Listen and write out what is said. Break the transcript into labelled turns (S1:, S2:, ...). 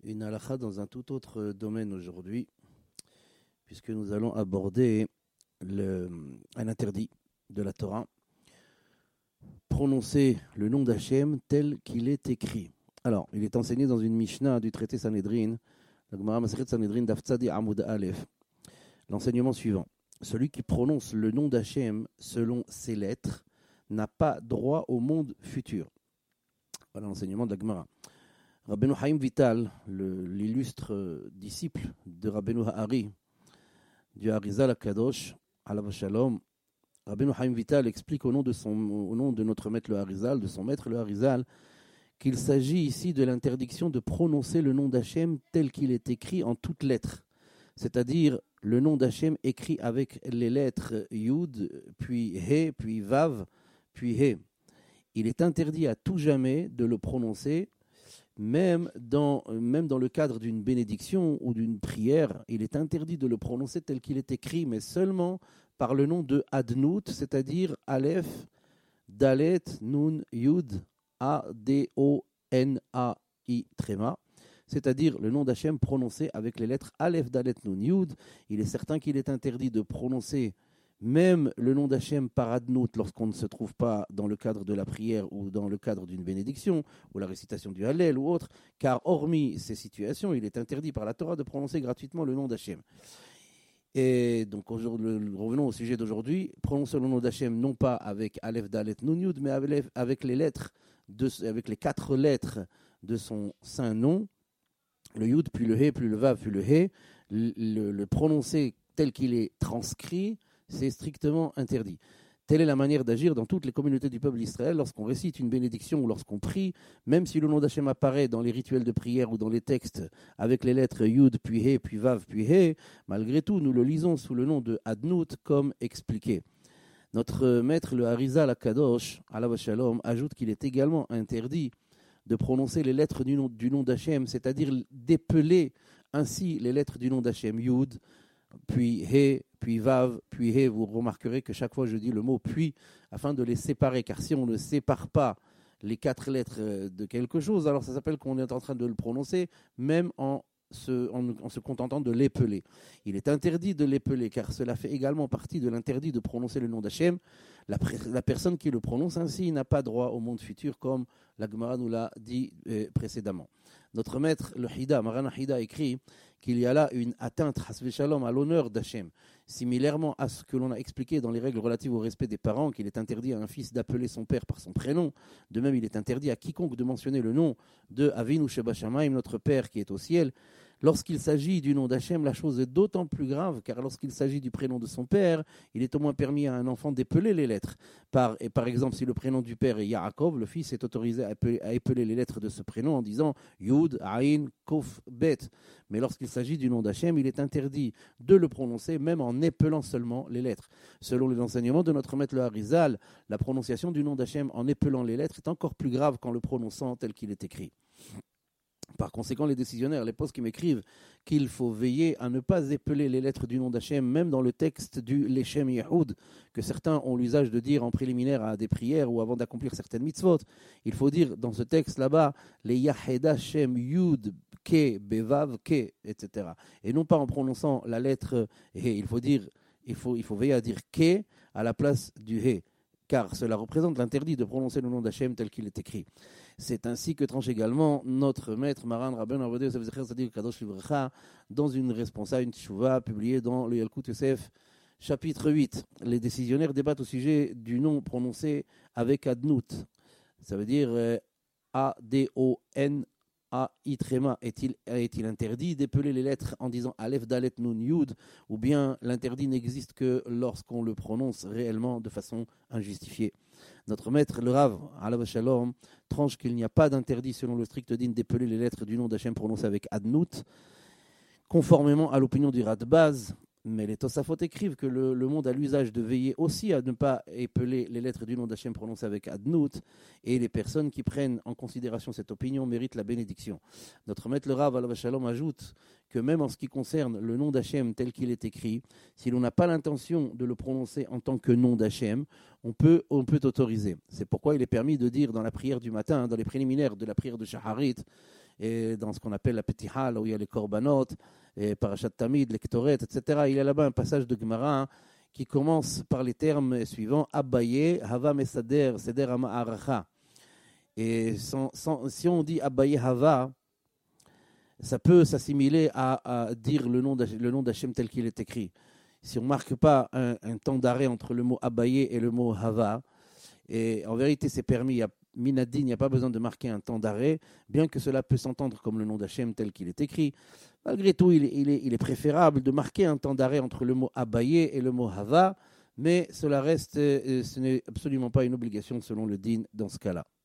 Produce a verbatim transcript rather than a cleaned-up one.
S1: une halakha dans un tout autre domaine aujourd'hui, puisque nous allons aborder le, un interdit de la Torah, prononcer le nom d'Hachem tel qu'il est écrit. Alors, il est enseigné dans une Mishnah du traité Sanhedrin, la Gemara Masechet Sanhedrin Daf Tzadi Amud Aleph, l'enseignement suivant. Celui qui prononce le nom d'Hachem selon ses lettres n'a pas droit au monde futur. Voilà l'enseignement de la Gemara. Rabbeinu Chaim Vital, le, l'illustre disciple de Rabbeinu Ha'ari, du Harizal HaKadosh, Alav Shalom, Rabbeinu Chaim Vital explique au nom de, son, au nom de notre maître le Harizal, de son maître le Harizal, qu'il s'agit ici de l'interdiction de prononcer le nom d'Hachem tel qu'il est écrit en toutes lettres, c'est-à-dire le nom d'Hachem écrit avec les lettres Yud, puis He, puis Vav, puis He. Il est interdit à tout jamais de le prononcer, même dans, même dans le cadre d'une bénédiction ou d'une prière. Il est interdit de le prononcer tel qu'il est écrit, mais seulement par le nom de Adnout, c'est-à-dire Aleph, Dalet, Nun, Yud, A, D, O, N, A, I, tréma, c'est-à-dire le nom d'Hachem prononcé avec les lettres Aleph, Dalet, Nun, Yud. Il est certain qu'il est interdit de prononcer même le nom d'Hachem par Adnout lorsqu'on ne se trouve pas dans le cadre de la prière ou dans le cadre d'une bénédiction ou la récitation du Hallel ou autre, car hormis ces situations, il est interdit par la Torah de prononcer gratuitement le nom d'Hachem. Et donc revenons au sujet d'aujourd'hui, prononcer le nom d'Hachem non pas avec Aleph, Dalet, Nun, Yud, mais avec les lettres, de, avec les quatre lettres de son saint nom, le Yud, puis le He, puis le Vav, puis le He, le, le, le prononcer tel qu'il est transcrit, c'est strictement interdit. Telle est la manière d'agir dans toutes les communautés du peuple d'Israël lorsqu'on récite une bénédiction ou lorsqu'on prie, même si le nom d'Hachem apparaît dans les rituels de prière ou dans les textes avec les lettres Yud, puis He, puis Vav, puis He, malgré tout, nous le lisons sous le nom de Adnout comme expliqué. Notre maître, le Harizal HaKadosh, Alav Shalom, ajoute qu'il est également interdit de prononcer les lettres du nom, du nom d'Hachem, c'est-à-dire d'épeler ainsi les lettres du nom d'Hachem, Yud, puis He, puis Vav, puis He. Vous remarquerez que chaque fois je dis le mot puis afin de les séparer, car si on ne sépare pas les quatre lettres de quelque chose, alors ça s'appelle qu'on est en train de le prononcer, même en se, en, en se contentant de l'épeler. Il est interdit de l'épeler, car cela fait également partie de l'interdit de prononcer le nom d'Hachem. La, la personne qui le prononce ainsi n'a pas droit au monde futur, comme la Gemara nous l'a dit euh, précédemment. Notre maître, le Hida, Maran Hida, écrit qu'il y a là une atteinte, hasve shalom, à l'honneur d'Hachem. Similairement à ce que l'on a expliqué dans les règles relatives au respect des parents, qu'il est interdit à un fils d'appeler son père par son prénom. De même, il est interdit à quiconque de mentionner le nom de Avinu Sheba Shamayim, notre Père qui est au ciel. Lorsqu'il s'agit du nom d'Hachem, la chose est d'autant plus grave, car lorsqu'il s'agit du prénom de son père, il est au moins permis à un enfant d'épeler les lettres. Par, et par exemple, si le prénom du père est Yaakov, le fils est autorisé à épeler, à épeler les lettres de ce prénom en disant Yud, Aïn, Kof, Bet. Mais lorsqu'il s'agit du nom d'Hachem, il est interdit de le prononcer, même en épelant seulement les lettres. Selon les enseignements de notre maître le Harizal, la prononciation du nom d'Hachem en épelant les lettres est encore plus grave qu'en le prononçant tel qu'il est écrit. Par conséquent, les décisionnaires, les postes qui m'écrivent qu'il faut veiller à ne pas épeler les lettres du nom d'Hachem, même dans le texte du Leshem Yehoud, que certains ont l'usage de dire en préliminaire à des prières ou avant d'accomplir certaines mitzvot. Il faut dire dans ce texte là-bas, les Yahed Hashem Yud Ke Bevav Ke, et cetera. Et non pas en prononçant la lettre He. Il faut dire, il faut, il faut veiller à dire Ke à la place du He, car cela représente l'interdit de prononcer le nom d'Hachem tel qu'il est écrit. C'est ainsi que tranche également notre maître Maran Rabbeinu Avodah Yosef Zecher Tzadik Kadosh Livrecha dans une responsa, une tchouva publiée dans le Yalkut Yosef, chapitre huit. Les décisionnaires débattent au sujet du nom prononcé avec Adnout. Ça veut dire euh, A D O N A I tréma. Est-il, est-il interdit d'épeler les lettres en disant Aleph Dalet Nun Yud, ou bien l'interdit n'existe que lorsqu'on le prononce réellement de façon injustifiée? Notre maître, le Rav, Alav Shalom, tranche qu'il n'y a pas d'interdit selon le strict din d'épeler les lettres du nom d'Hachem prononcées avec Adnout, conformément à l'opinion du Radbaz. Mais les Tosafot écrivent que le, le monde a l'usage de veiller aussi à ne pas épeler les lettres du nom d'Hachem prononcées avec Adnout, et les personnes qui prennent en considération cette opinion méritent la bénédiction. Notre maître le Rav Alav Shalom ajoute que même en ce qui concerne le nom d'Hachem tel qu'il est écrit, si l'on n'a pas l'intention de le prononcer en tant que nom d'Hachem, on peut, on peut autoriser. C'est pourquoi il est permis de dire dans la prière du matin, dans les préliminaires de la prière de Shaharit, et dans ce qu'on appelle la Petiha, là où il y a les Korbanot, et Parashat Tamid, les Ktoret, et cetera. Il y a là-bas un passage de Gemara hein, qui commence par les termes suivants Abaye, Hava Mesader, Seder Ama'aracha. Et sans, sans, si on dit Abaye Hava, ça peut s'assimiler à, à dire le nom d'Hachem tel qu'il est écrit. Si on ne marque pas un, un temps d'arrêt entre le mot Abaye et le mot Hava, et en vérité c'est permis, il y a Minadin, il n'y a pas besoin de marquer un temps d'arrêt, bien que cela peut s'entendre comme le nom d'Hachem tel qu'il est écrit. Malgré tout, il, il, est, il est préférable de marquer un temps d'arrêt entre le mot Abaye et le mot Hava, mais cela reste, ce n'est absolument pas une obligation selon le din dans ce cas-là.